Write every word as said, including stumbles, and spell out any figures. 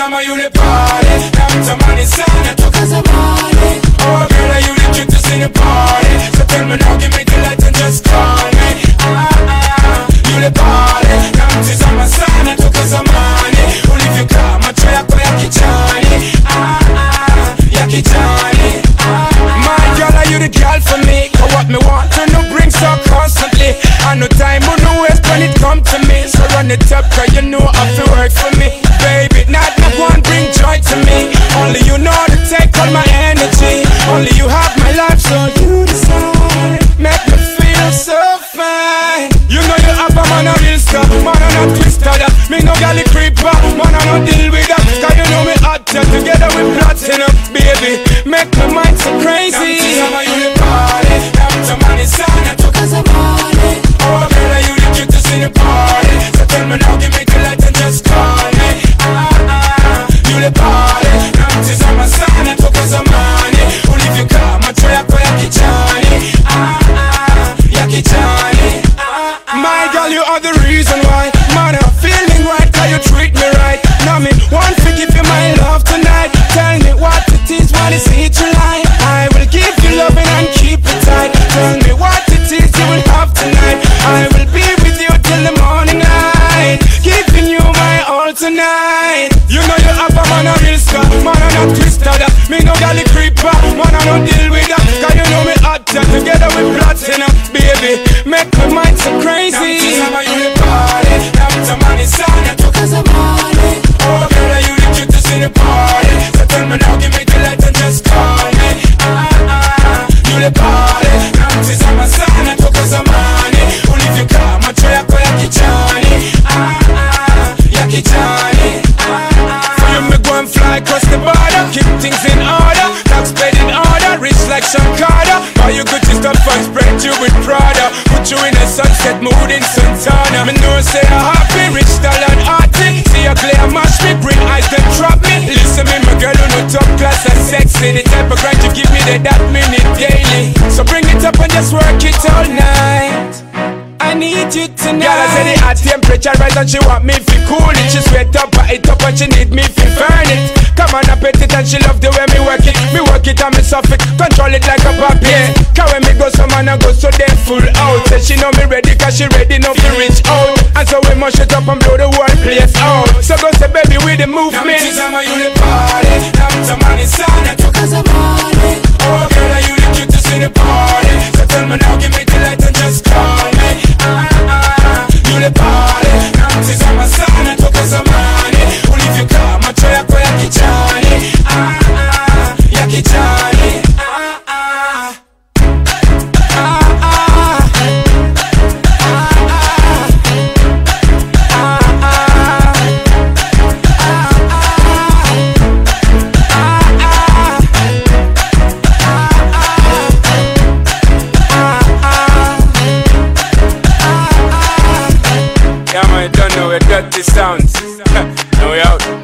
Tizama yule pale, namtamani sana toka zamani. Oh girl, you the cutest in the party, so tell me now, give me the light and just call me. Ah ah, yule pale, namtizama sana toka zamani. Ulivyokaa macho yako ya kijani, ah ah, ya kijani. Ah ah. My girl, are you the girl for me? Cause what me want to know brings up constantly. I no time or no waste when it come to me. So run it up, cause you know I feel work for me. Baby, not no one bring joy to me. Only you know to take all my energy. Only you have my life, so you decide. Make me feel so fine. You know you have a man a real star, man a not twister that. Me no galley creeper, man a no deal with that. Cause you know me hot, together we platinum. Baby, make my mind so crazy. Tizama yule pale, namtamani sana toka zamani. Oh girl, you the cutest in the party, so tell me now, give me the light and just call me. Ah ah, yule pale, namtizama sana toka zamani. Ulivyokaa macho yako ya kijani, ah ah, ya kijani. Ah ah. My girl, you are the reason why, man, I'm feeling right, cause you treat me right. Now me want to give you my love tonight. Tell me what it is, what is it you like? I will give you loving and keep it tight. Tell me what it is you will have tonight. I will be with you till the morning light, giving you my all tonight. You know you have a man a real star, man a not twister that. Me no galley creeper, man a no deal with that. Cause you know me hot, together we platinum. Baby, make my mind so crazy. Tizama yule pale, namtamani sana toka zamani. Oh girl, you the cutest in the party, so tell me now, give me the light and just call me. Ah ah, yule pale, namtizama sana toka zamani. Ulivyokaa macho yako ya kijani, ah ah, ya kijani. Ah ah. For you me go and fly across the border, keep things in order, tax paid in order, rich like Sean Carter. All you good is stuff and spread you with Prada. Put you in a sunset mood in Santana. Me know say you're happy, rich style and arty. See a clear mash me, green eyes then trap me. Listen me, my girl, you know top class and sexy. The type of grind you give me that that minute daily. So bring it up and just work it all night. I need you tonight. Girl, I say the hot temperature rise and she want me feel cool it. She sweat up, but it up and she need me feel burn it. Come on, I pet it and she love the way me work it. Me work it and me suffix, control it like a puppy. Cause when me go, some man I go so they full out. Say she know me ready cause she ready now to reach out. And so we mash it up and blow the whole place out. So go say baby with the movement. Namtizama yule pale, namtamani sana toka zamani. Oh girl, you the cutest in the party, so tell me now, give me the light and just call me. Ah ah, yule pale, namtizama sana toka zamani. Ulivyokaa macho yako ya kijani, ah ah, ya kijani. Ah ah, ah ah, yeah man, you don't know where dirty sounds. Now we out.